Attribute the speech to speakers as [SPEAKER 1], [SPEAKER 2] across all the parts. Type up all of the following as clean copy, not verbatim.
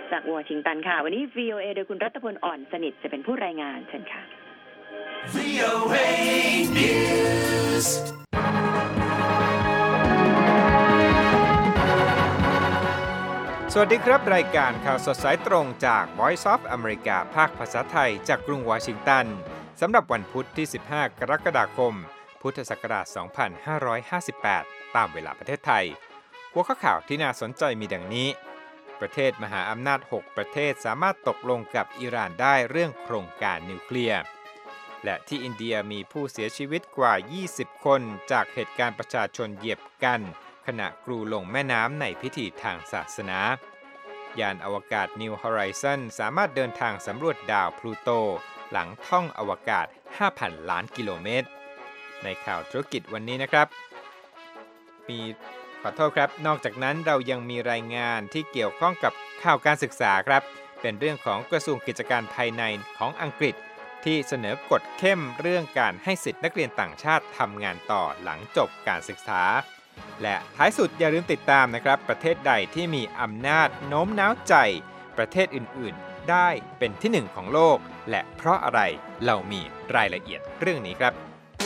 [SPEAKER 1] จากวอชิงตันค่ะวันนี้ VOA โดยคุณรัตพลอ่อนสนิทจะเป็นผู้รายงานเชิญค่ะ
[SPEAKER 2] VOA News
[SPEAKER 3] สวัสดีครับรายการข่าวสดสายตรงจาก Voice of America ภาคภาษาไทยจากกรุงวอชิงตันสำหรับวันพุธที่15กรกฎาคมพุทธศักราช2558ตามเวลาประเทศไทยหัวข้อข่าวที่น่าสนใจมีดังนี้ประเทศมหาอำนาจ6ประเทศสามารถตกลงกับอิหร่านได้เรื่องโครงการนิวเคลียร์และที่อินเดียมีผู้เสียชีวิตกว่า20คนจากเหตุการณ์ประชาชนเหยียบกันขณะกรูลงแม่น้ำในพิธีทางศาสนายานอวกาศ New Horizon สามารถเดินทางสำรวจดาวพลูโตหลังท่องอวกาศ 5,000 ล้านกิโลเมตรในข่าวธุรกิจวันนี้นะครับขอโทษครับนอกจากนั้นเรายังมีรายงานที่เกี่ยวข้องกับข่าวการศึกษาครับเป็นเรื่องของกระทรวงกิจการภายในของอังกฤษที่เสนอกฎเข้มเรื่องการให้สิทธินักเรียนต่างชาติทำงานต่อหลังจบการศึกษาและท้ายสุดอย่าลืมติดตามนะครับประเทศใดที่มีอำนาจโน้มน้าวใจประเทศอื่นๆได้เป็นที่หนึ่งของโลกและเพราะอะไรเรามีรายละเอียดเรื่องนี้ครับ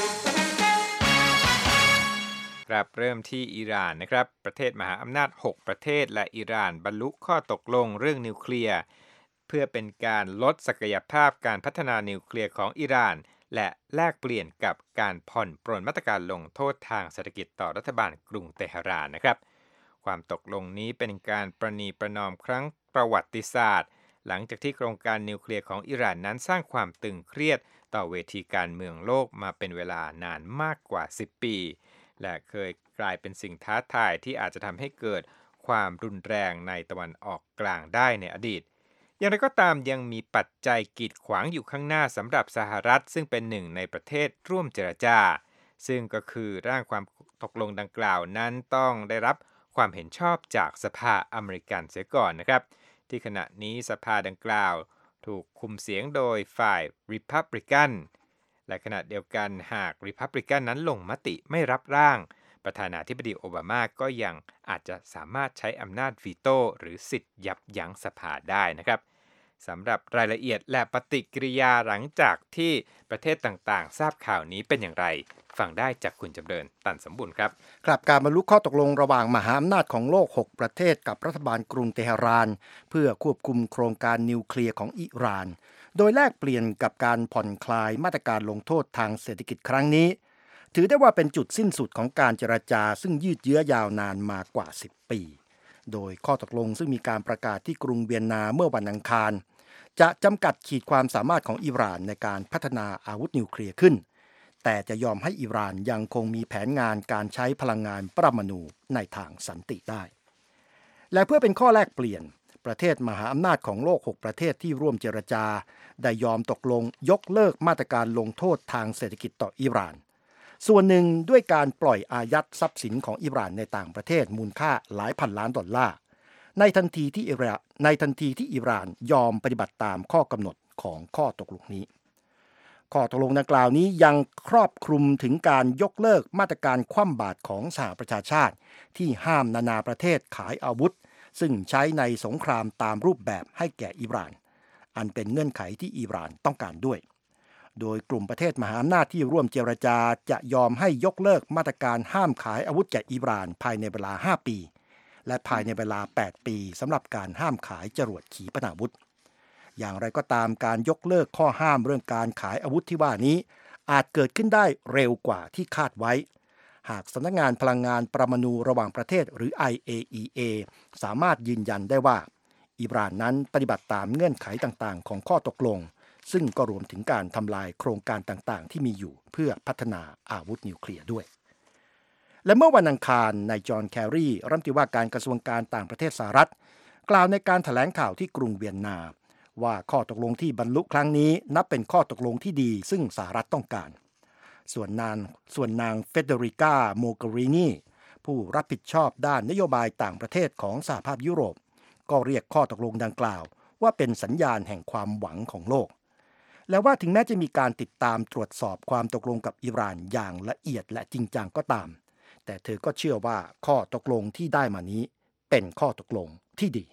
[SPEAKER 3] เริ่มที่อิหร่านนะครับประเทศมหาอำนาจ6ประเทศและอิหร่านบรรลุข้อตกลงเรื่องนิวเคลียร์เพื่อเป็นการลดศักยภาพการพัฒนานิวเคลียร์ของอิหร่านและแลกเปลี่ยนกับการผ่อนปรนมาตรการลงโทษทางเศรษฐกิจต่อรัฐบาลกรุงเตหะรานนะครับความตกลงนี้เป็นการประนีประนอมครั้งประวัติศาสตร์หลังจากที่โครงการนิวเคลียร์ของอิหร่านนั้นสร้างความตึงเครียดต่อเวทีการเมืองโลกมาเป็นเวลานานมากกว่า10ปีและเคยกลายเป็นสิ่งท้าทายที่อาจจะทำให้เกิดความรุนแรงในตะวันออกกลางได้ในอดีตอย่างไรก็ตามยังมีปัจจัยกีดขวางอยู่ข้างหน้าสำหรับสหรัฐซึ่งเป็นหนึ่งในประเทศร่วมเจรจาซึ่งก็คือร่างความตกลงดังกล่าวนั้นต้องได้รับความเห็นชอบจากสภาอเมริกันเสียก่อนนะครับที่ขณะนี้สภาดังกล่าวถูกคุมเสียงโดยฝ่าย Republican และขณะเดียวกันหาก Republican นั้นลงมติไม่รับร่างประธานาธิบดีโอบามาก็ยังอาจจะสามารถใช้อำนาจวีโต้หรือสิทธิ์ยับยั้งสภาได้นะครับสำหรับรายละเอียดและปฏิกิริยาหลังจากที่ประเทศต่างๆทราบข่าวนี้เป็นอย่างไรฟังได้จากคุณจำเริญตันสมบูรณ์ครับ
[SPEAKER 4] ครับการบรรลุข้อตกลงระหว่างมหาอำนาจของโลก6ประเทศกับรัฐบาลกรุงเตหะรานเพื่อควบคุมโครงการนิวเคลียร์ของอิหร่านโดยแลกเปลี่ยนกับการผ่อนคลายมาตรการลงโทษทางเศรษฐกิจครั้งนี้ถือได้ว่าเป็นจุดสิ้นสุดของการเจรจาซึ่งยืดเยื้อยาวนานมากว่า10ปีโดยข้อตกลงซึ่งมีการประกาศที่กรุงเวียนนาเมื่อวันอังคารจะจำกัดขีดความสามารถของอิหร่านในการพัฒนาอาวุธนิวเคลียร์ขึ้นแต่จะยอมให้อิหร่านยังคงมีแผนงานการใช้พลังงานปรมาณูในทางสันติได้และเพื่อเป็นข้อแลกเปลี่ยนประเทศมหาอำนาจของโลก6ประเทศที่ร่วมเจรจาได้ยอมตกลงยกเลิกมาตรการลงโทษทางเศรษฐกิจต่ออิหร่านส่วนหนึ่งด้วยการปล่อยอายัดทรัพย์สินของอิหร่านในต่างประเทศมูลค่าหลายพันล้านดอลลาร์ในทันทีที่อิหร่านยอมปฏิบัติตามข้อกำหนดของข้อตกลงนี้ข้อตกลงดังกล่าวนี้ยังครอบคลุมถึงการยกเลิกมาตรการคว่ำบาตรของสหประชาชาติที่ห้ามนานาประเทศขายอาวุธซึ่งใช้ในสงครามตามรูปแบบให้แก่อิหร่านอันเป็นเงื่อนไขที่อิหร่านต้องการด้วยโดยกลุ่มประเทศมหาอำนาจที่ร่วมเจรจาจะยอมให้ยกเลิกมาตรการห้ามขายอาวุธแก่อิหร่านภายในเวลา5ปีและภายในเวลา8ปีสำหรับการห้ามขายจรวดขีปนาวุธอย่างไรก็ตามการยกเลิกข้อห้ามเรื่องการขายอาวุธที่ว่านี้อาจเกิดขึ้นได้เร็วกว่าที่คาดไว้หากสำนักงานพลังงานปรมาณูระหว่างประเทศหรือ IAEA สามารถยืนยันได้ว่าอิหร่านนั้นปฏิบัติตามเงื่อนไขต่างๆของข้อตกลงซึ่งก็รวมถึงการทำลายโครงการต่างๆที่มีอยู่เพื่อพัฒนาอาวุธนิวเคลียร์ด้วยและเมื่อวันอังคารนายจอห์นแครีรัฐมนตรีว่าการกระทรวงการต่างประเทศสหรัฐกล่าวในการแถลงข่าวที่กรุงเวียนนาว่าข้อตกลงที่บรรลุครั้งนี้นับเป็นข้อตกลงที่ดีซึ่งสหรัฐต้องการส่วนนางเฟเดริกาโมเกรินีผู้รับผิดชอบด้านนโยบายต่างประเทศของสหภาพยุโรปก็เรียกข้อตกลงดังกล่าวว่าเป็นสัญญาณแห่งความหวังของโลกและว่าถึงแม้จะมีการติดตามตรวจสอบความตกลงกับอิหร่านอย่างละเอียดและจริงจังก็ตามแต่เธอก็เชื่อว่าข้อตกลงที่ได้มานี้เป็นข้อตกลงที่ดี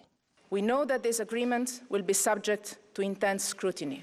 [SPEAKER 5] We know that this agreement will be subject to intense scrutiny.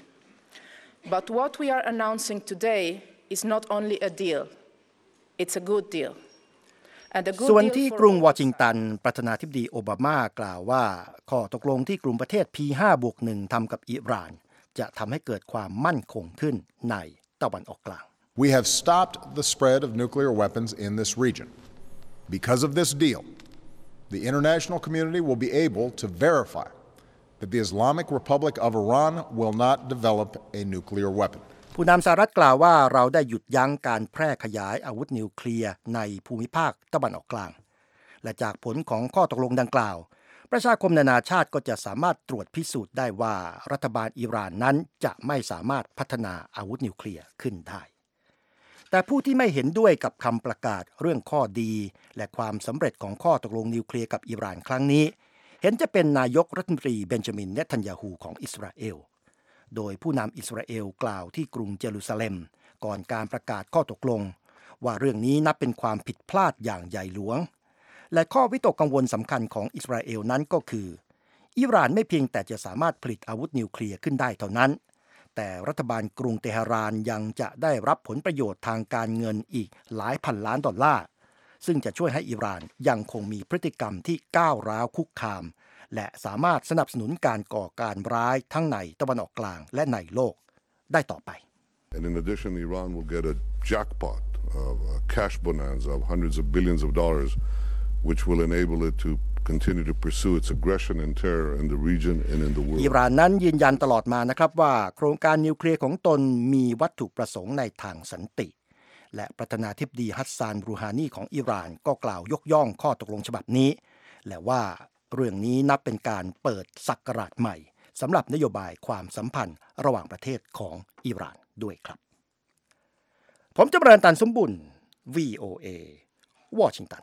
[SPEAKER 5] But what we are announcing today is not only a deal, it's a good deal.
[SPEAKER 4] ส่วนที่กรุงวอชิงตันประธานาธิบดีโอบามากล่าวว่าข้อตกลงที่กลุ่มประเทศ P5+1 ทำกับอิหร่านจะทำให้เกิดความมั่นคงขึ้นในตะวันออกกลาง
[SPEAKER 6] We have stopped the spread of nuclear weapons in this region. Because of this deal, the international community will be able to verify that the Islamic Republic of Iran will not develop a nuclear weapon.
[SPEAKER 4] ผู้นำสหรัฐกล่าวว่าเราได้หยุดยั้งการแพร่ขยายอาวุธนิวเคลียร์ในภูมิภาคตะวันออกกลางและจากผลของข้อตกลงดังกล่าวประชาคมนานาชาติก็จะสามารถตรวจพิสูจน์ได้ว่ารัฐบาลอิหร่านนั้นจะไม่สามารถพัฒนาอาวุธนิวเคลียร์ขึ้นได้แต่ผู้ที่ไม่เห็นด้วยกับคำประกาศเรื่องข้อดีและความสำเร็จของข้อตกลงนิวเคลียร์กับอิหร่านครั้งนี้เห็นจะเป็นนายกรัฐมนตรีเบนจามินเนทันยาฮูของอิสราเอลโดยผู้นำอิสราเอลกล่าวที่กรุงเยรูซาเล็มก่อนการประกาศข้อตกลงว่าเรื่องนี้นับเป็นความผิดพลาดอย่างใหญ่หลวงและข้อวิตกกังวลสำคัญของอิสราเอลนั้นก็คืออิหร่านไม่เพียงแต่จะสามารถผลิตอาวุธนิวเคลียร์ขึ้นได้เท่านั้นแต่รัฐบาลกรุงเตหะรานยังจะได้รับผลประโยชน์ทางการเงินอีกหลายพันล้านดอลลาร์ซึ่งจะช่วยให้อิหร่านยังคงมีพฤติกรรมที่ก้าวร้าวคุกคามและสามารถสนับสนุนการก่อการร้ายทั้งในตะวันออกกลางและในโลกได้ต่อไป
[SPEAKER 7] And in addition, Iran will get a jackpot of a cash bonanza of hundreds of billions of dollars, which will enable it to continue to pursue its aggression and terror in the region and in the world.
[SPEAKER 4] อิหร่านนั้นยืนยันตลอดมานะครับว่าโครงการนิวเคลียร์ของตนมีวัตถุประสงค์ในทางสันติและประธานาธิบดีฮัสซานรูฮานีของอิหร่านก็กล่าวยกย่องข้อตกลงฉบับนี้และว่าเรื่องนี้นับเป็นการเปิดศักราชใหม่สำหรับนโยบายความสัมพันธ์ระหว่างประเทศของอิหร่านด้วยครับผมจำเริญตันสมบุญ VOA วอชิงตัน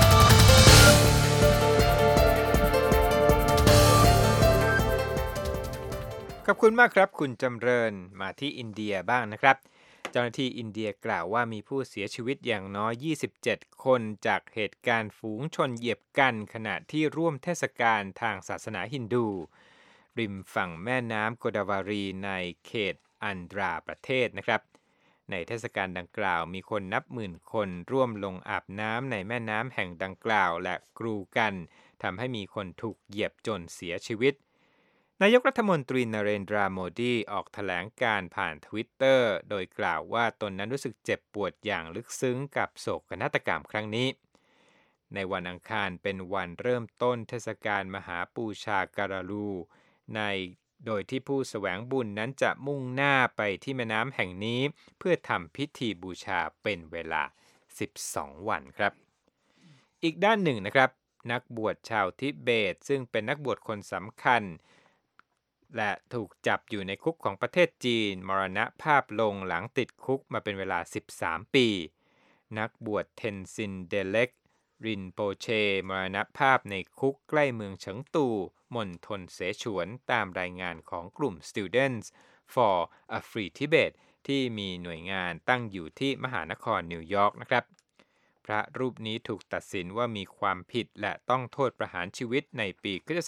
[SPEAKER 3] ขอบคุณมากครับคุณจำเริญมาที่อินเดียบ้างนะครับเจ้าหน้าที่อินเดียกล่าวว่ามีผู้เสียชีวิตอย่างน้อย27คนจากเหตุการณ์ฝูงชนเหยียบกันขณะที่ร่วมเทศกาลทางศาสนาฮินดูริมฝั่งแม่น้ำโกดาวารีในเขตอันดราประเทศนะครับในเทศกาลดังกล่าวมีคนนับหมื่นคนร่วมลงอาบน้ำในแม่น้ำแห่งดังกล่าวและกรูกันทำให้มีคนถูกเหยียบจนเสียชีวิตนายกรัฐมนตรีนเรนทราโมดีออกแถลงการผ่าน Twitter โดยกล่าวว่าตนนั้นรู้สึกเจ็บปวดอย่างลึกซึ้งกับโศกนาฏกรรมครั้งนี้ในวันอังคารเป็นวันเริ่มต้นเทศกาลมหาปูชาการาลูโดยที่ผู้แสวงบุญนั้นจะมุ่งหน้าไปที่แม่น้ำแห่งนี้เพื่อทำพิธีบูชาเป็นเวลา12วันครับอีกด้านหนึ่งนะครับนักบวชชาวทิเบตซึ่งเป็นนักบวชคนสำคัญและถูกจับอยู่ในคุกของประเทศจีนมรณภาพลงหลังติดคุกมาเป็นเวลา13ปีนักบวชเทนซินเดเล็กรินโปเชมรณภาพในคุกใกล้เมืองเฉิงตูมณฑลเสฉวนตามรายงานของกลุ่ม Students for a Free Tibet ที่มีหน่วยงานตั้งอยู่ที่มหานครนิวยอร์กนะครับพระรูปนี้ถูกตัดสินว่ามีความผิดและต้องโทษประหารชีวิตในปีค.ศ.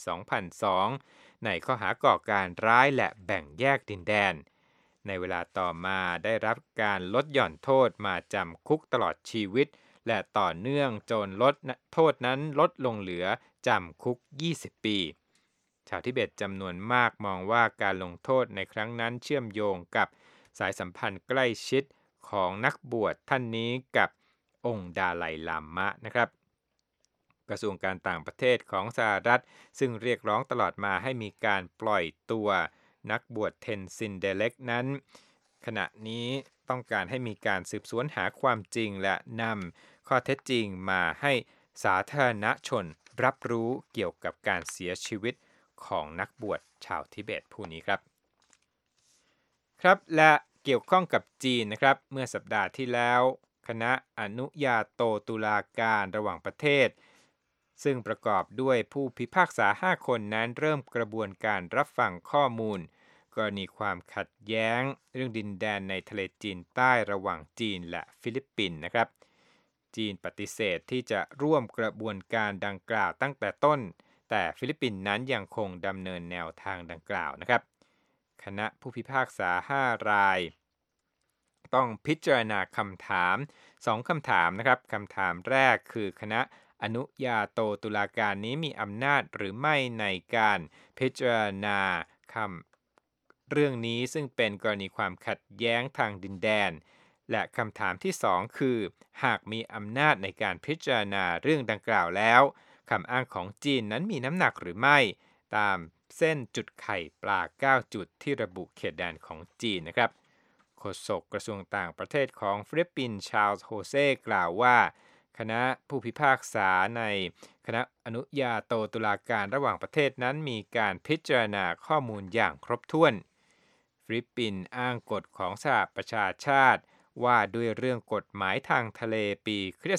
[SPEAKER 3] 2002ในข้อหาก่อการร้ายและแบ่งแยกดินแดนในเวลาต่อมาได้รับการลดหย่อนโทษมาจำคุกตลอดชีวิตและต่อเนื่องจนลดโทษนั้นลดลงเหลือจำคุก20ปีชาวทิเบตจำนวนมากมองว่าการลงโทษในครั้งนั้นเชื่อมโยงกับสายสัมพันธ์ใกล้ชิดของนักบวชท่านนี้กับองค์ดาไลลามะนะครับกระทรวงการต่างประเทศของสหรัฐซึ่งเรียกร้องตลอดมาให้มีการปล่อยตัวนักบวชเทนซินเดเล็กนั้นขณะนี้ต้องการให้มีการสืบสวนหาความจริงและนำข้อเท็จจริงมาให้สาธารณชนรับรู้เกี่ยวกับการเสียชีวิตของนักบวชชาวทิเบตผู้นี้ครับและเกี่ยวข้องกับจีนนะครับเมื่อสัปดาห์ที่แล้วคณะอนุญาโตตุลาการระหว่างประเทศซึ่งประกอบด้วยผู้พิพากษา5คนนั้นเริ่มกระบวนการรับฟังข้อมูลกรณีความขัดแย้งเรื่องดินแดนในทะเลจีนใต้ระหว่างจีนและฟิลิปปินส์นะครับจีนปฏิเสธที่จะร่วมกระบวนการดังกล่าวตั้งแต่ต้นแต่ฟิลิปปินส์นั้นยังคงดำเนินแนวทางดังกล่าวนะครับคณะผู้พิพากษา5รายต้องพิจารณาคำถาม2คำถามนะครับคำถามแรกคือคณะอนุญาโตตุลาการนี้มีอำนาจหรือไม่ในการพิจารณาเรื่องนี้ซึ่งเป็นกรณีความขัดแย้งทางดินแดนและคำถามที่2คือหากมีอำนาจในการพิจารณาเรื่องดังกล่าวแล้วคำอ้างของจีนนั้นมีน้ำหนักหรือไม่ตามเส้นจุดไข่ปลา9จุดที่ระบุเขตแดนของจีนนะครับโฆษกกระทรวงต่างประเทศของฟิลิปปินส์ชาร์ลส์โฮเซ่กล่าวว่าคณะผู้พิพากษาในคณะอนุญาโตตุลาการระหว่างประเทศนั้นมีการพิจารณาข้อมูลอย่างครบถ้วนฟิลิปปินส์อ้างกฎของสหประชาชาติว่าด้วยเรื่องกฎหมายทางทะเลปีค.ศ.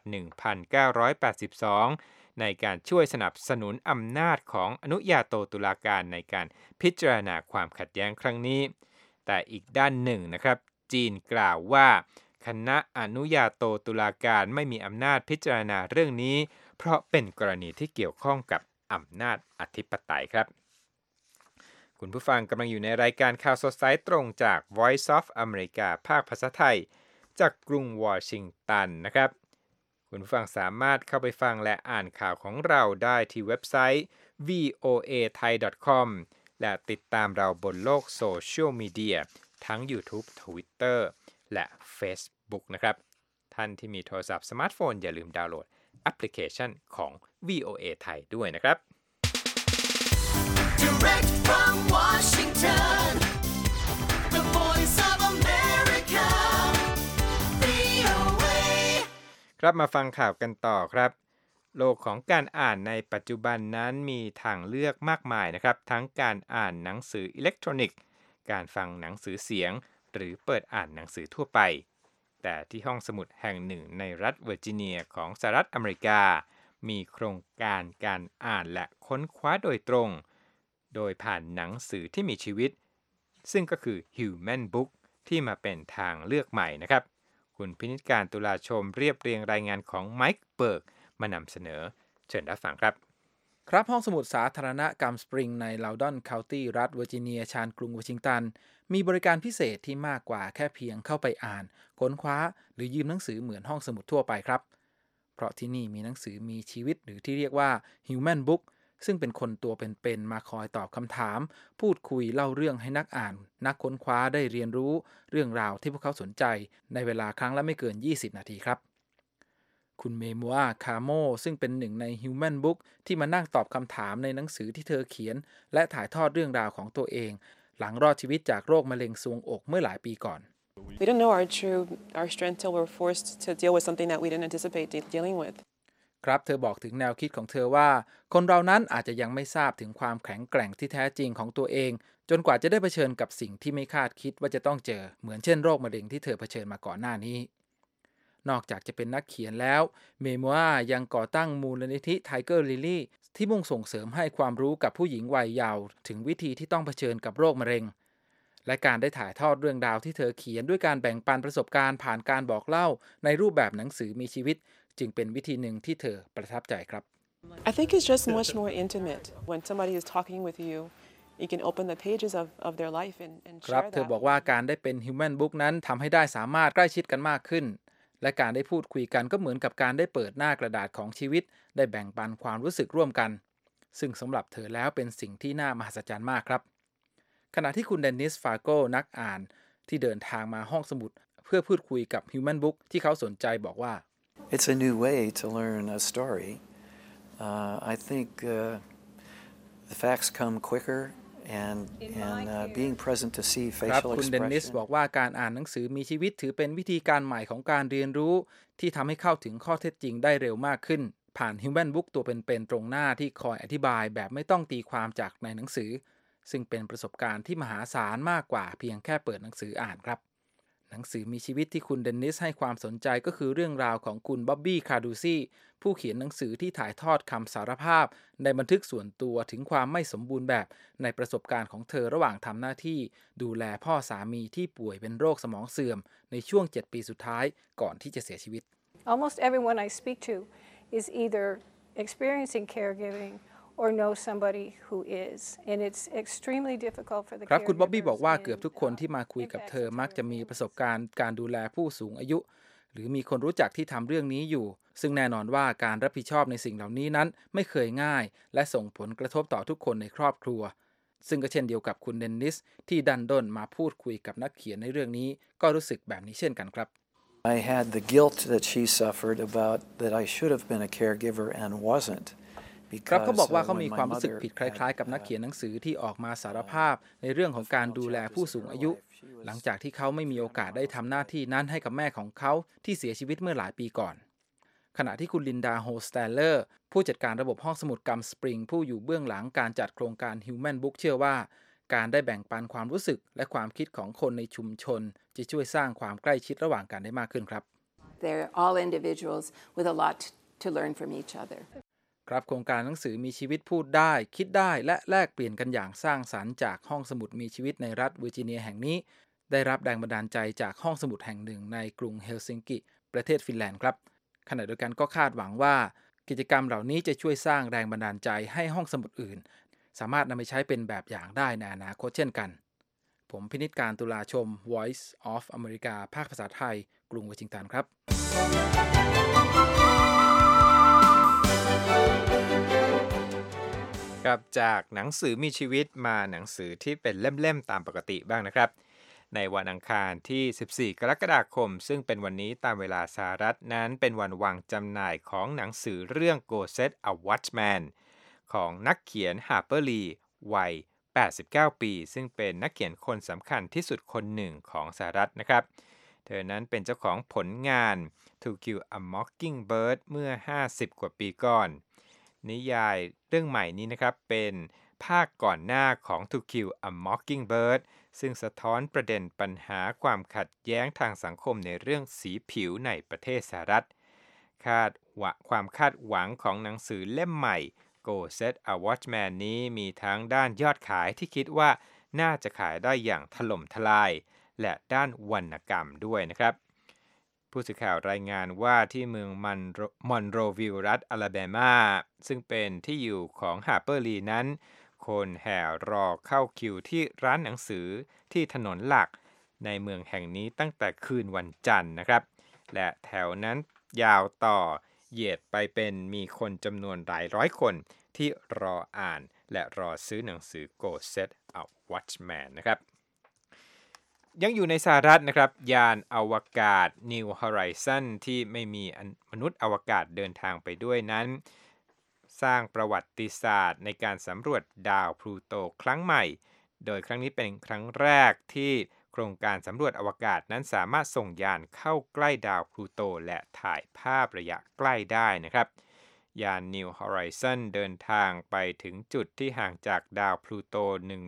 [SPEAKER 3] 1982ในการช่วยสนับสนุนอำนาจของอนุญาโตตุลาการในการพิจารณาความขัดแย้งครั้งนี้แต่อีกด้านหนึ่งนะครับจีนกล่าวว่าคณะอนุญาโตตุลาการไม่มีอำนาจพิจารณาเรื่องนี้เพราะเป็นกรณีที่เกี่ยวข้องกับอำนาจอธิปไตยครับคุณผู้ฟังกำลังอยู่ในรายการข่าวสดสายตรงจาก Voice of America ภาคภาษาไทยจากกรุงวอชิงตันนะครับคุณผู้ฟังสามารถเข้าไปฟังและอ่านข่าวของเราได้ที่เว็บไซต์ voathai.com และติดตามเราบนโลกโซเชียลมีเดียทั้ง YouTube Twitter และ Facebook นะครับท่านที่มีโทรศัพท์สมาร์ทโฟนอย่าลืมดาวน์โหลดแอปพลิเคชันของ VOA ไทยด้วยนะครับ
[SPEAKER 2] Direct from Washington, the voice of America, VOA.
[SPEAKER 3] ครับมาฟังข่าวกันต่อครับโลกของการอ่านในปัจจุบันนั้นมีทางเลือกมากมายนะครับทั้งการอ่านหนังสืออิเล็กทรอนิกส์การฟังหนังสือเสียงหรือเปิดอ่านหนังสือทั่วไปแต่ที่ห้องสมุดแห่งหนึ่งในรัฐเวอร์จิเนียของสหรัฐอเมริกามีโครงการการอ่านและค้นคว้าโดยตรงโดยผ่านหนังสือที่มีชีวิตซึ่งก็คือ Human Book ที่มาเป็นทางเลือกใหม่นะครับคุณพินิจการตุลาชมเรียบเรียงรายงานของไมค์เบิร์กมานำเสนอเชิญรับฟังครับ
[SPEAKER 8] ครับห้องสมุดสาธารณะกัมสปริงในลาวดอนเคานตี้รัฐเวอร์จิเนียชานกรุงวอชิงตันมีบริการพิเศษที่มากกว่าแค่เพียงเข้าไปอ่านค้นคว้าหรือยืมหนังสือเหมือนห้องสมุดทั่วไปครับเพราะที่นี่มีหนังสือมีชีวิตหรือที่เรียกว่า Human Book ซึ่งเป็นคนตัวเป็นๆมาคอยตอบคำถามพูดคุยเล่าเรื่องให้นักอ่านนักค้นคว้าได้เรียนรู้เรื่องราวที่พวกเขาสนใจในเวลาครั้งละไม่เกิน20นาทีครับคุณเมมัวคาโมซึ่งเป็นหนึ่งใน Human Book ที่มานั่งตอบคำถามในหนังสือที่เธอเขียนและถ่ายทอดเรื่องราวของตัวเองหลังรอดชีวิตจากโรคมะเร็งทรวงอกเมื่อหลายปีก่อน
[SPEAKER 9] We don't know our strength till we're forced to deal with something that we didn't anticipate dealing with.
[SPEAKER 8] ครับเธอบอกถึงแนวคิดของเธอว่าคนเรานั้นอาจจะยังไม่ทราบถึงความแข็งแกร่งที่แท้จริงของตัวเองจนกว่าจะได้เผชิญกับสิ่งที่ไม่คาดคิดว่าจะต้องเจอเหมือนเช่นโรคมะเร็งที่เธอเผชิญมาก่อนหน้านี้นอกจากจะเป็นนักเขียนแล้วเมมัวยังก่อตั้งมูลนิธิ Tiger Lily ที่มุ่งส่งเสริมให้ความรู้กับผู้หญิงวัยเยาว์ถึงวิธีที่ต้องเผชิญกับโรคมะเร็งและการได้ถ่ายทอดเรื่องราวที่เธอเขียนด้วยการแบ่งปันประสบการณ์ผ่านการบอกเล่าในรูปแบบหนังสือมีชีวิตจึงเป็นวิธีหนึ่งที่เธอประทับใจครับ
[SPEAKER 9] I think it's just much more intimate when somebody is talking with you. You can open the pages of their life and
[SPEAKER 8] ครับ
[SPEAKER 9] share
[SPEAKER 8] เธอ
[SPEAKER 9] that.
[SPEAKER 8] บอกว่าการได้เป็น Human Book นั้นทำให้ได้สามารถใกล้ชิดกันมากขึ้นและการได้พูดคุยกันก็เหมือนกับการได้เปิดหน้ากระดาษของชีวิตได้แบ่งปันความรู้สึกร่วมกันซึ่งสำหรับเธอแล้วเป็นสิ่งที่น่ามหัศจรรย์มากครับขณะที่คุณเดนนิสฟาโกนักอ่านที่เดินทางมาห้องสมุดเพื่อพูดคุยกับ Human Book ที่เขาสนใจบอกว่า
[SPEAKER 10] It's a new way to learn a story. I think the facts come quicker and being present to see
[SPEAKER 8] ครับ
[SPEAKER 10] facial
[SPEAKER 8] คุณเดนนิส
[SPEAKER 10] expression.
[SPEAKER 8] บอกว่าการอ่านหนังสือมีชีวิตถือเป็นวิธีการใหม่ของการเรียนรู้ที่ทำให้เข้าถึงข้อเท็จจริงได้เร็วมากขึ้นผ่าน Human Book ตัวเป็นๆตรงหน้าที่คอยอธิบายแบบไม่ต้องตีความจากในหนังสือซึ่งเป็นประสบการณ์ที่มหาศาลมากกว่าเพียงแค่เปิดหนังสืออ่านครับหนังสือมีชีวิตที่คุณเดนนิสให้ความสนใจก็คือเรื่องราวของคุณบ๊อบบี้คาร์ดูซี่ผู้เขียนหนังสือที่ถ่ายทอดคำสารภาพในบันทึกส่วนตัวถึงความไม่สมบูรณ์แบบในประสบการณ์ของเธอระหว่างทำหน้าที่ดูแลพ่อสามีที่ป่วยเป็นโรคสมองเสื่อมในช่วง7ปีสุดท้ายก่อนที่จะเสียชีวิต
[SPEAKER 11] Almost everyone I speak to is either experiencing caregiving or know somebody who is. And it's extremely difficult for the
[SPEAKER 8] ครับคุณบ๊อบบี้
[SPEAKER 11] caregivers
[SPEAKER 8] บอกว่า
[SPEAKER 11] in,
[SPEAKER 8] เกือบทุกคนที่มาคุยกับเธอมักจะมีประสบการณ์การดูแลผู้สูงอายุ หรือมีคนรู้จักที่ทำเรื่องนี้อยู่ ซึ่งแน่นอนว่าการรับผิดชอบในสิ่งเหล่านี้นั้นไม่เคยง่ายและส่งผลกระทบต่อทุกคนในครอบครัว ซึ่งก็เช่นเดียวกับคุณเดนนิสที่ดันด้นมาพูดคุยกับนักเขียนในเรื่องนี้ก็รู้สึกแบบนี้เช่นกันครับ
[SPEAKER 10] I had the guilt that she suffered about that I should have been a caregiver and wasn't.
[SPEAKER 8] ครับเขาบอกว่า
[SPEAKER 10] Because
[SPEAKER 8] เขามี
[SPEAKER 10] when
[SPEAKER 8] ความ
[SPEAKER 10] my
[SPEAKER 8] รู้สึก
[SPEAKER 10] mother
[SPEAKER 8] ผิดคล้ายๆกับนักเขียนหนังสือที่ออกมาสารภาพในเรื่องของการดูแลผู้สูงอายุ หลังจากที่เขาไม่มีโอกาสได้ทำหน้าที่นั้นให้กับแม่ของเขาที่เสียชีวิตเมื่อหลายปีก่อน ขณะที่คุณลินดาโฮสแตลเลอร์ผู้จัดการระบบห้องสมุดกัมสปริงผู้อยู่เบื้องหลังการจัดโครงการ Human Book เชื่อว่าการได้แบ่งปันความรู้สึกและความคิดของคนในชุมชนจะช่วยสร้างความใกล้ชิดระหว่างกันได้มากขึ้นครับ
[SPEAKER 12] They're all individuals with a lot to learn from each other.
[SPEAKER 8] ครับโครงการหนังสือมีชีวิตพูดได้คิดได้และแลกเปลี่ยนกันอย่างสร้างสรรค์จากห้องสมุดมีชีวิตในรัฐเวอร์จิเนียแห่งนี้ได้รับแรงบันดาลใจจากห้องสมุดแห่งหนึ่งในกรุงเฮลซิงกิประเทศฟินแลนด์ครับขณะเดียวกันก็คาดหวังว่ากิจกรรมเหล่านี้จะช่วยสร้างแรงบันดาลใจให้ห้องสมุดอื่นสามารถนำไปใช้เป็นแบบอย่างได้ในอนาคตเช่นกันผมพินิจการตุลาชม Voice of America ภาคภาษาไทยกรุงวอชิงตันครับ
[SPEAKER 3] ครับจากหนังสือมีชีวิตมาหนังสือที่เป็นเล่มๆตามปกติบ้างนะครับในวันอังคารที่14กรกฎาคมซึ่งเป็นวันนี้ตามเวลาสหรัฐนั้นเป็นวันวางจำหน่ายของหนังสือเรื่อง Go Set a Watchman ของนักเขียน Harper Lee วัย89 ปีซึ่งเป็นนักเขียนคนสำคัญที่สุดคนหนึ่งของสหรัฐนะครับเธอนั้นเป็นเจ้าของผลงาน To Kill a Mockingbird เมื่อ50กว่าปีก่อนนิยายเรื่องใหม่นี้นะครับเป็นภาคก่อนหน้าของ To Kill a Mockingbird ซึ่งสะท้อนประเด็นปัญหาความขัดแย้งทางสังคมในเรื่องสีผิวในประเทศสหรัฐความคาดหวังของหนังสือเล่มใหม่ Go Set a Watchman นี้มีทั้งด้านยอดขายที่คิดว่าน่าจะขายได้อย่างถล่มทลายและด้านวรรณกรรมด้วยนะครับผู้สื่อข่าวรายงานว่าที่เมืองมอนโรวิลล์รัฐอลาแบมาซึ่งเป็นที่อยู่ของ Harper Lee นั้นคนแห่รอเข้าคิวที่ร้านหนังสือที่ถนนหลักในเมืองแห่งนี้ตั้งแต่คืนวันจันทร์นะครับและแถวนั้นยาวต่อเหยียดไปเป็นมีคนจำนวนหลายร้อยคนที่รออ่านและรอซื้อหนังสือ Go Set a Watchman นะครับยังอยู่ในสหรัฐนะครับยานอวกาศ New Horizon ที่ไม่มีมนุษย์อวกาศเดินทางไปด้วยนั้นสร้างประวัติศาสตร์ในการสำรวจดาวพลูโตครั้งใหม่โดยครั้งนี้เป็นครั้งแรกที่โครงการสำรวจอวกาศนั้นสามารถส่งยานเข้าใกล้ดาวพลูโตและถ่ายภาพระยะใกล้ได้นะครับยาน New Horizon เดินทางไปถึงจุดที่ห่างจากดาวพลูโต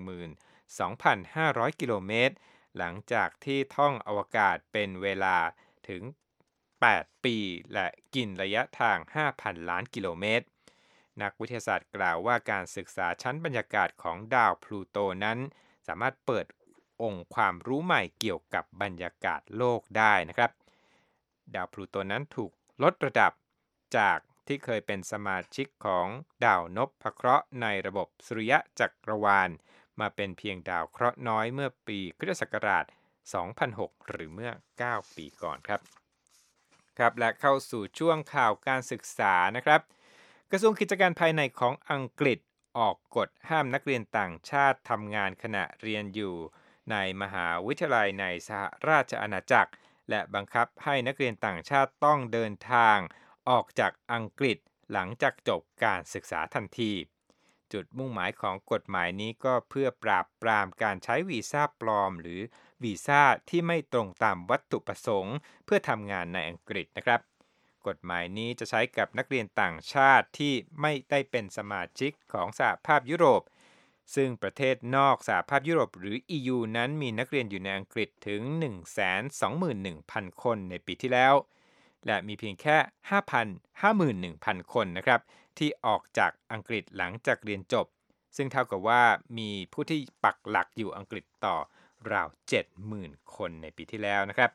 [SPEAKER 3] 12,500 กิโลเมตรหลังจากที่ท่องอวกาศเป็นเวลาถึง8ปีและกินระยะทาง 5,000 ล้านกิโลเมตรนักวิทยาศาสตร์กล่าวว่าการศึกษาชั้นบรรยากาศของดาวพลูโตนั้นสามารถเปิดองค์ความรู้ใหม่เกี่ยวกับบรรยากาศโลกได้นะครับดาวพลูโตนั้นถูกลดระดับจากที่เคยเป็นสมาชิกของดาวนพเคราะห์ในระบบสุริยะจักรวาลมาเป็นเพียงดาวเคราะห์น้อยเมื่อปีค.ศ. 2006 หรือเมื่อ9ปีก่อนครับและเข้าสู่ช่วงข่าวการศึกษานะครับกระทรวงกิจการภายในของอังกฤษออกกฎห้ามนักเรียนต่างชาติทำงานขณะเรียนอยู่ในมหาวิทยาลัยในสหราชอาณาจักรและบังคับให้นักเรียนต่างชาติต้องเดินทางออกจากอังกฤษหลังจากจบการศึกษาทันทีจุดมุ่งหมายของกฎหมายนี้ก็เพื่อปราบปรามการใช้วีซ่าปลอมหรือวีซ่าที่ไม่ตรงตามวัตถุประสงค์เพื่อทำงานในอังกฤษนะครับกฎหมายนี้จะใช้กับนักเรียนต่างชาติที่ไม่ได้เป็นสมาชิกของสหภาพยุโรปซึ่งประเทศนอกสหภาพยุโรปหรือ EU นั้นมีนักเรียนอยู่ในอังกฤษถึง 121,000 คนในปีที่แล้วและมีเพียงแค่ 51,000 คนนะครับที่ออกจากอังกฤษหลังจากเรียนจบซึ่งเท่ากับว่ามีผู้ที่ปักหลักอยู่อังกฤษต่อราว 70,000 คนในปีที่แล้วนะครับ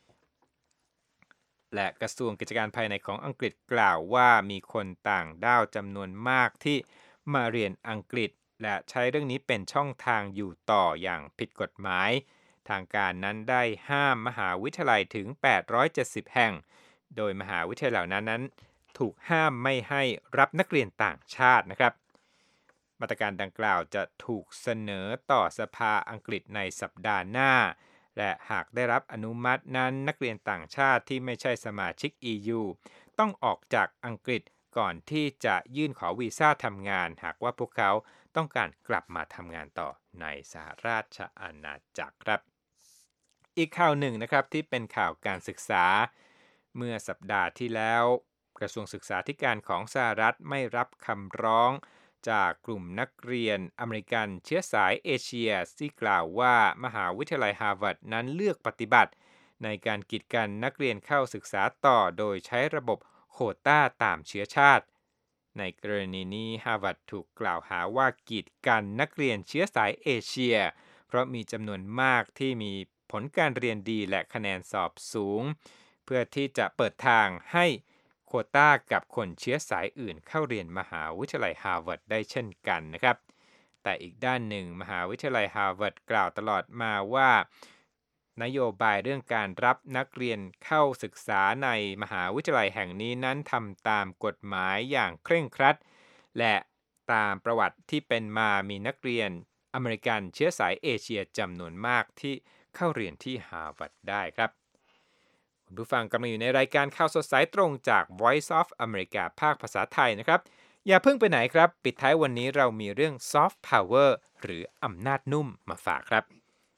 [SPEAKER 3] และกระทรวงกิจการภายในของอังกฤษกล่าวว่ามีคนต่างด้าวจำนวนมากที่มาเรียนอังกฤษและใช้เรื่องนี้เป็นช่องทางอยู่ต่ออย่างผิดกฎหมายทางการนั้นได้ห้ามมหาวิทยาลัยถึง870แห่งโดยมหาวิทยาลัยเหล่านั้นถูกห้ามไม่ให้รับนักเรียนต่างชาตินะครับมาตรการดังกล่าวจะถูกเสนอต่อสภาอังกฤษในสัปดาห์หน้าและหากได้รับอนุมัตินั้นนักเรียนต่างชาติที่ไม่ใช่สมาชิก EU ต้องออกจากอังกฤษก่อนที่จะยื่นขอวีซ่าทำงานหากว่าพวกเขาต้องการกลับมาทำงานต่อในสหราชอาณาจักรครับอีกข่าวหนึ่งนะครับที่เป็นข่าวการศึกษาเมื่อสัปดาห์ที่แล้วกระทรวงศึกษาธิการของสหรัฐไม่รับคำร้องจากกลุ่มนักเรียนอเมริกันเชื้อสายเอเชียที่กล่าวว่ามหาวิทยาลัยฮาร์วาร์ดนั้นเลือกปฏิบัติในการกีดกันนักเรียนเข้าศึกษาต่อโดยใช้ระบบโควต้าตามเชื้อชาติในกรณีนี้ฮาร์วาร์ดถูกกล่าวหาว่ากีดกันนักเรียนเชื้อสายเอเชียเพราะมีจำนวนมากที่มีผลการเรียนดีและคะแนนสอบสูงเพื่อที่จะเปิดทางให้โควต้ากับคนเชื้อสายอื่นเข้าเรียนมหาวิทยาลัยฮาร์วาร์ดได้เช่นกันนะครับแต่อีกด้านหนึ่งมหาวิทยาลัยฮาร์วาร์ดกล่าวตลอดมาว่านโยบายเรื่องการรับนักเรียนเข้าศึกษาในมหาวิทยาลัยแห่งนี้นั้นทำตามกฎหมายอย่างเคร่งครัดและตามประวัติที่เป็นมามีนักเรียนอเมริกันเชื้อสายเอเชียจำนวนมากที่เข้าเรียนที่ฮาร์วาร์ดได้ครับคุณผู้ฟังกำลังอยู่ในรายการข่าวสดสายตรงจาก Voice of America ภาคภาษาไทยนะครับอย่าเพิ่งไปไหนครับปิดท้ายวันนี้เรามีเรื่อง Soft Power หรืออำนาจนุ่มมาฝากครับ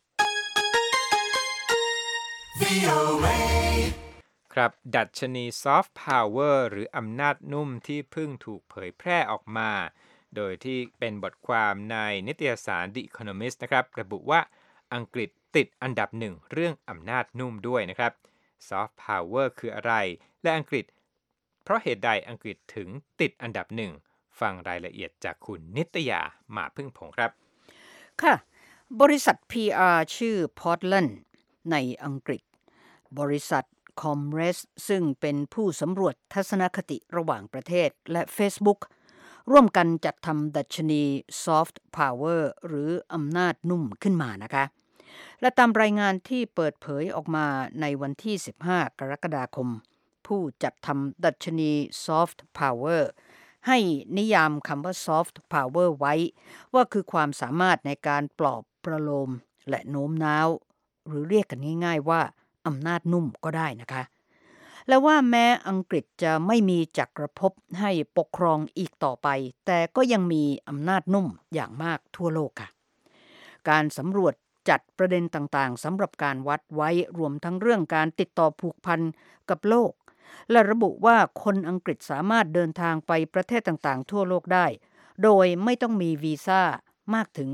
[SPEAKER 3] ครับดัชนี Soft Power หรืออำนาจนุ่มที่เพิ่งถูกเผยแพร่ออกมาโดยที่เป็นบทความในนิตยสาร The Economist นะครับระบุว่าอังกฤษติดอันดับหนึ่งเรื่องอำนาจนุ่มด้วยนะครับ Soft Power คืออะไรและอังกฤษเพราะเหตุใดอังกฤษถึงติดอันดับหนึ่งฟังรายละเอียดจากคุณนิตยามาพึ่งผงครับ
[SPEAKER 13] ค่ะบริษัท PR ชื่อ Portland ในอังกฤษบริษัท Comres ซึ่งเป็นผู้สำรวจทัศนคติระหว่างประเทศและ Facebook ร่วมกันจัดทำดัชนี Soft Power หรืออำนาจนุ่มขึ้นมานะคะและตามรายงานที่เปิดเผยออกมาในวันที่15กรกฎาคมผู้จัดทำดัชนี Soft Power ให้นิยามคำว่า Soft Power ไว้ว่าคือความสามารถในการปลอบประโลมและโน้มน้าวหรือเรียกกันง่ายๆว่าอำนาจนุ่มก็ได้นะคะและว่าแม้อังกฤษจะไม่มีจักรภพให้ปกครองอีกต่อไปแต่ก็ยังมีอำนาจนุ่มอย่างมากทั่วโลกค่ะการสำรวจจัดประเด็นต่างๆสำหรับการวัดไว้รวมทั้งเรื่องการติดต่อผูกพันกับโลกและระบุว่าคนอังกฤษสามารถเดินทางไปประเทศต่างๆทั่วโลกได้โดยไม่ต้องมีวีซ่ามากถึง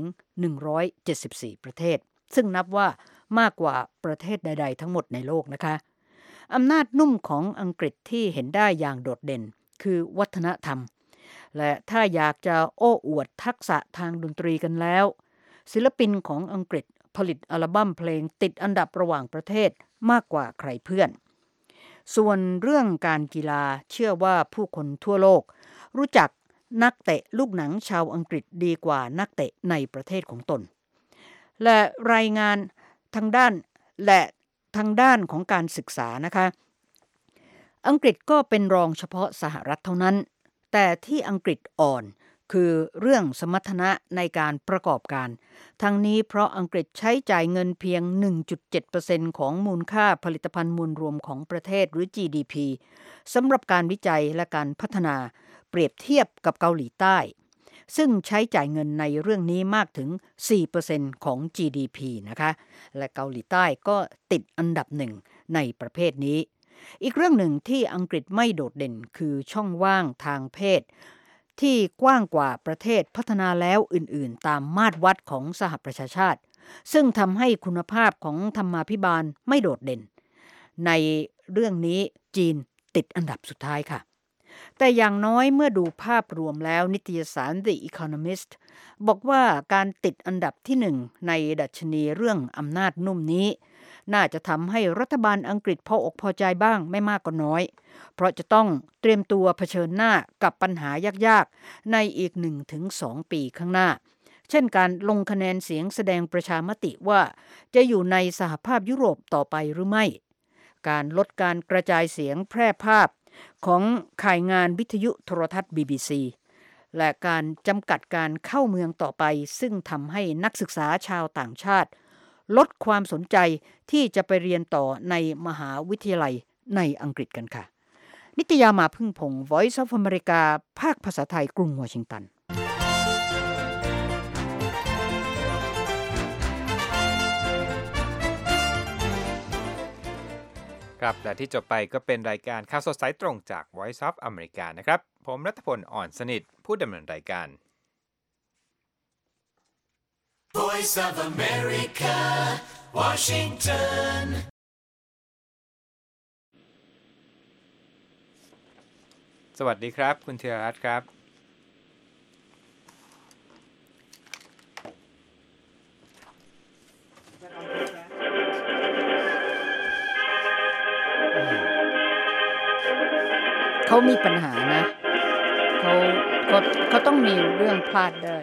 [SPEAKER 13] 174ประเทศซึ่งนับว่ามากกว่าประเทศใดๆทั้งหมดในโลกนะคะอำนาจนุ่มของอังกฤษที่เห็นได้อย่างโดดเด่นคือวัฒนธรรมและถ้าอยากจะโอ้อวดทักษะทางดนตรีกันแล้วศิลปินของอังกฤษผลิตอัลบั้มเพลงติดอันดับระหว่างประเทศมากกว่าใครเพื่อนส่วนเรื่องการกีฬาเชื่อว่าผู้คนทั่วโลกรู้จักนักเตะลูกหนังชาวอังกฤษดีกว่านักเตะในประเทศของตนและรายงานทางด้านของการศึกษานะคะอังกฤษก็เป็นรองเฉพาะสหรัฐเท่านั้นแต่ที่อังกฤษอ่อนคือเรื่องสมรรถนะในการประกอบการทั้งนี้เพราะอังกฤษใช้จ่ายเงินเพียง 1.7% ของมูลค่าผลิตภัณฑ์มวลรวมของประเทศหรือ GDP สำหรับการวิจัยและการพัฒนาเปรียบเทียบกับเกาหลีใต้ซึ่งใช้จ่ายเงินในเรื่องนี้มากถึง 4% ของ GDP นะคะและเกาหลีใต้ก็ติดอันดับหนึ่งในประเภทนี้อีกเรื่องหนึ่งที่อังกฤษไม่โดดเด่นคือช่องว่างทางเพศที่กว้างกว่าประเทศพัฒนาแล้วอื่นๆตามมาตรวัดของสหประชาชาติซึ่งทำให้คุณภาพของธรรมาภิบาลไม่โดดเด่นในเรื่องนี้จีนติดอันดับสุดท้ายค่ะแต่อย่างน้อยเมื่อดูภาพรวมแล้วนิตยสาร The Economist บอกว่าการติดอันดับที่1ในดัชนีเรื่องอำนาจนุ่มนี้น่าจะทำให้รัฐบาลอังกฤษพออกพอใจบ้างไม่มากก็น้อยเพราะจะต้องเตรียมตัวเผชิญหน้ากับปัญหายากๆในอีก 1-2 ปีข้างหน้าเช่นการลงคะแนนเสียงแสดงประชามติว่าจะอยู่ในสหภาพยุโรปต่อไปหรือไม่การลดการกระจายเสียงแพร่ภาพของข่ายงานวิทยุโทรทัศน์ BBC และการจำกัดการเข้าเมืองต่อไปซึ่งทำให้นักศึกษาชาวต่างชาติลดความสนใจที่จะไปเรียนต่อในมหาวิทยาลัยในอังกฤษกันค่ะนิตยามาพึ่งพงศ์ Voice of America ภาคภาษาไทยกรุงวอชิงตัน
[SPEAKER 3] ครับและที่จบไปก็เป็นรายการข่าวสดสายตรงจาก Voice of America นะครับผมรัฐพลอ่อนสนิทผู้ดำเนินรายการ
[SPEAKER 2] Voice of America Washington
[SPEAKER 3] สวัสดีครับคุณธีรรัตน์ครับ
[SPEAKER 13] เขามีปัญหานะเขาต้องมีเรื่องพลาดได้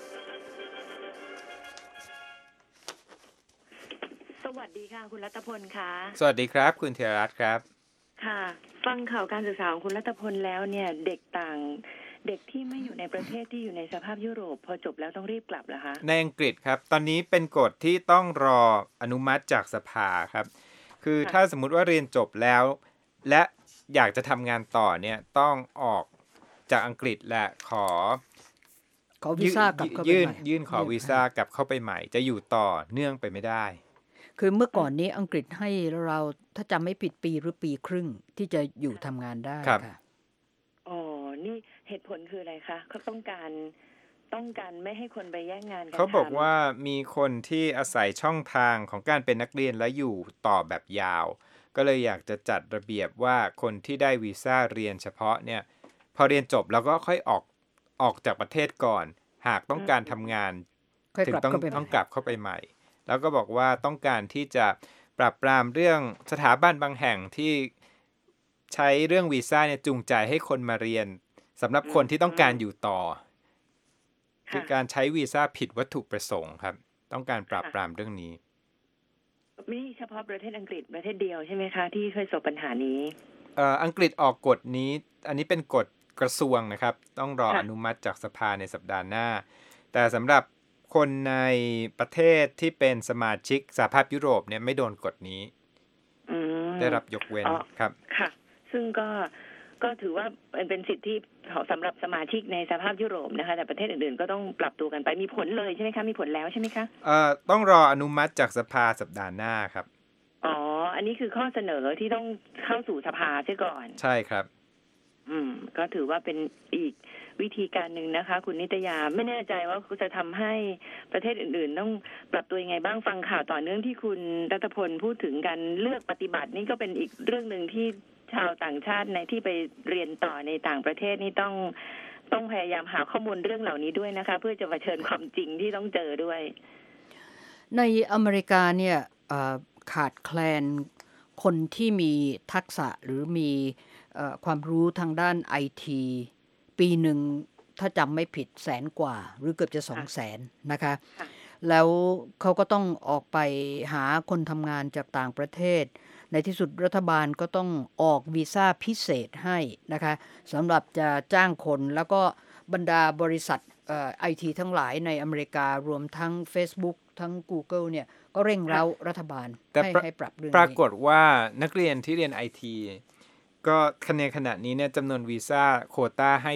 [SPEAKER 1] สวัสดีค่ะคุณรัตพลค่ะ
[SPEAKER 3] สวัสดีครับคุณธีรรัตน์ครับ
[SPEAKER 1] ค่ะฟังข่าวการศึกษาของคุณรัตพลแล้วเนี่ยเด็กที่ไม่อยู่ในประเทศที่อยู่ในสภาพยุโรปพอจบแล้วต้องรีบกลับเหรอคะ
[SPEAKER 3] ในอังกฤษครับตอนนี้เป็นกฎที่ต้องรออนุมัติจากสภาครับคือถ้าสมมุติว่าเรียนจบแล้วและอยากจะทำงานต่อเนี่ยต้องออกจากอังกฤษและขอ
[SPEAKER 13] วีซ่ากลับเข้าไปใหม่
[SPEAKER 3] ยื่นขอวีซ่ากลับเข้าไปใหม่จะอยู่ต่อเนื่องไปไม่ได้
[SPEAKER 13] คือเมื่อก่อนนี้อังกฤษให้เราถ้าจำไม่ผิดปีหรือปีครึ่งที่จะอยู่ทำงานได้ค่ะ
[SPEAKER 1] อ๋อนี่เหตุผลคืออะไรคะเขาต้องการไม่ให้คนไปแย่งงานกัน
[SPEAKER 3] เขาบอกว่ามีคนที่อาศัยช่องทางของการเป็นนักเรียนและอยู่ต่อแบบยาวก็เลยอยากจะจัดระเบียบว่าคนที่ได้วีซ่าเรียนเฉพาะเนี่ยพอเรียนจบแล้วก็ค่อยออกจากประเทศก่อนหากต้องการทำงานถึงต้องกลับเข้าไปใหม่แล้วก็บอกว่าต้องการที่จะปราบปรามเรื่องสถาบันบางแห่งที่ใช้เรื่องวีซ่าเนี่ยจูงใจให้คนมาเรียนสำหรับคนที่ต้องการอยู่ต่อคือการใช้วีซ่าผิดวัตถุประสงค์ครับต้องการปราบปรามเรื่องนี้
[SPEAKER 1] ไม่เฉพาะประเทศอังกฤษประเทศเดียวใช่ไหมคะที่เคยประสบปัญหานี้
[SPEAKER 3] อังกฤษออกกฎนี้อันนี้เป็นกฎกระทรวงนะครับต้องรออนุมัติจากสภาในสัปดาห์หน้าแต่สำหรับคนในประเทศที่เป็นสมาชิกสหภาพยุโรปเนี่ยไม่โดนกฎนี้ได้รับยกเว้นครับ
[SPEAKER 1] ค่ะซึ่งก็ถือว่าเป็นสิทธิสำหรับสมาชิกในสหภาพยุโรปนะคะแต่ประเทศอื่นๆก็ต้องปรับตัวกันไปมีผลเลยใช่ไหมคะมีผลแล้วใช่ไหมคะ
[SPEAKER 3] ต้องรออนุมัติจากสภาสัปดาห์หน้าครับ
[SPEAKER 1] อ๋ออันนี้คือข้อเสนอที่ต้องเข้าสู่สภาเสียก่อน
[SPEAKER 3] ใช่ครับ
[SPEAKER 1] ก็ถือว่าเป็นอีกวิธีการหนึ่งนะคะคุณนิตยาไม่แน่ใจว่าจะทำให้ประเทศอื่นๆต้องปรับตัวยังไงบ้างฟังข่าวต่อเนื่องที่คุณรัตพลพูดถึงการเลือกปฏิบัตินี่ก็เป็นอีกเรื่องนึงที่ชาวต่างชาติในที่ไปเรียนต่อในต่างประเทศนี่ต้องพยายามหาข้อมูลเรื่องเหล่านี้ด้วยนะคะเพื่อจะเผชิญความจริงที่ต้องเจอด้วย
[SPEAKER 13] ในอเมริกาเนี่ยขาดแคลนคนที่มีทักษะหรือมีความรู้ทางด้าน IT ปีหนึ่งถ้าจำไม่ผิด100,000 กว่าหรือเกือบจะ 200,000 นะคะแล้วเขาก็ต้องออกไปหาคนทำงานจากต่างประเทศในที่สุดรัฐบาลก็ต้องออกวีซ่าพิเศษให้นะคะสำหรับจะจ้างคนแล้วก็บรรดาบริษัทIT ทั้งหลายในอเมริการวมทั้ง Facebook ทั้ง Google เนี่ยก็เร่งเร้ารัฐบาลให้ปรับเรื่องนี้
[SPEAKER 3] ปรากฏว่านักเรียนที่เรียน IT ก็ในขณะนี้เนี่ยจำนวนวีซ่าโควต้าให้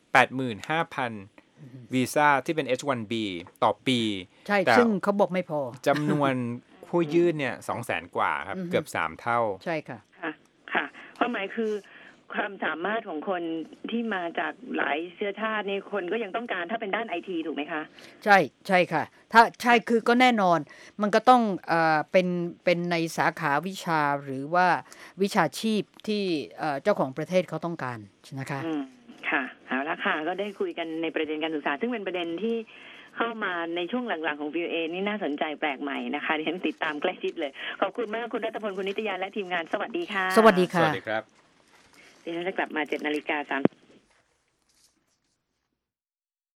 [SPEAKER 3] 85,000 วีซ่าที่เป็น H1B ต่อปี
[SPEAKER 13] ใช่ซึ่งเขาบอกไม่พอ
[SPEAKER 3] จำนวนผู้ยื่นเนี่ย 200,000 กว่าครับเกือบ3เท่า
[SPEAKER 13] ใช่ค่ะ
[SPEAKER 1] ค่ะความหมายคือความสามารถของคนที่มาจากหลายเชื้อชาตินี่คนก็ยังต้องการถ้าเป็นด้าน IT ถูกไหมคะ
[SPEAKER 13] ใช่ค่ะถ้าใช่คือก็แน่นอนมันก็ต้องเป็นในสาขาวิชาหรือว่าวิชาชีพที่เจ้าของประเทศเขาต้องการนะคะ
[SPEAKER 1] ค่ะเอาละค่ะก็ได้คุยกันในประเด็นการศึกษาซึ่งเป็นประเด็นที่เข้ามาในช่วงหลังๆของ VOA นี่น่าสนใจแปลกใหม่นะคะดิฉันติดตามใกล้ชิดเลยขอบคุณมากคุณรัตพลคุณนิตยาและทีมงานสวัสดีค่ะ
[SPEAKER 13] สวัสดีค่ะ
[SPEAKER 3] สวัสดีครับ
[SPEAKER 1] ดิฉันจะกลับมา 7:30 น